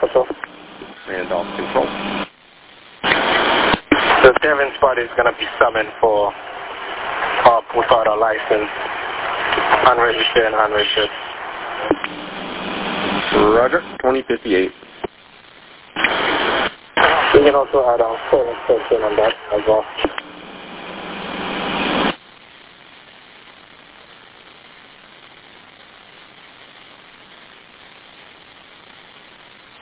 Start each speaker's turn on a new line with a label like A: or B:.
A: Randolph.
B: Randolph Control.
A: The Devon spot is going to be summoned for without a license, unregistered and unregistered.
B: Roger, 2058.
A: You can also add a full inspection on that as well.